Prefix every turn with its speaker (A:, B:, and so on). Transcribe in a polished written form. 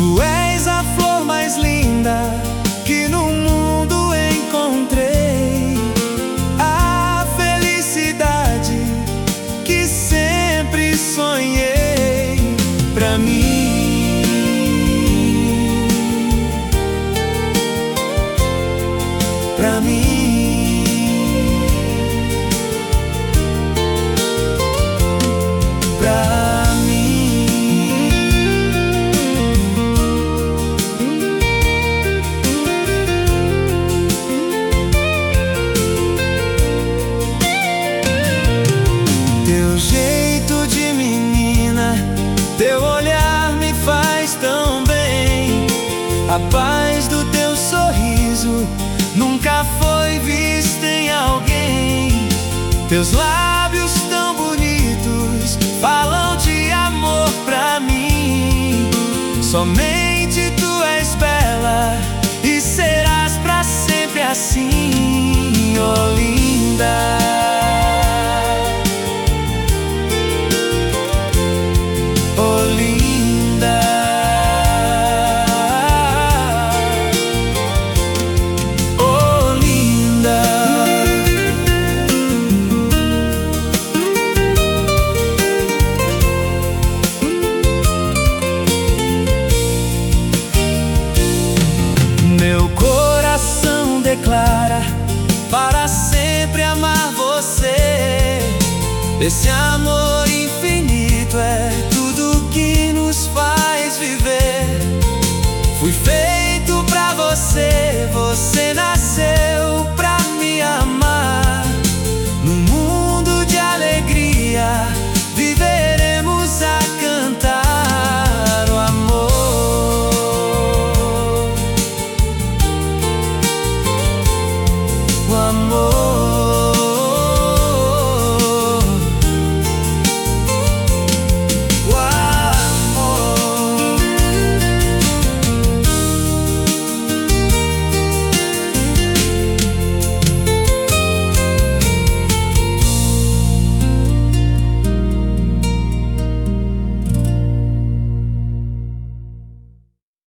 A: Tu és a flor mais linda que no mundo encontrei, a felicidade que sempre sonhei pra mim, pra mim, pra mim. Teu jeito de menina, teu olhar me faz tão bem. A paz do teu sorriso nunca foi vista em alguém. Teus lábios tão bonitos falam de amor pra mim. Somente tu és bela e serás pra sempre assim, oh linda. Meu coração declara para sempre amar você. Esse amor infinito é tudo que nos faz viver. Fui feito pra você, você nasceu.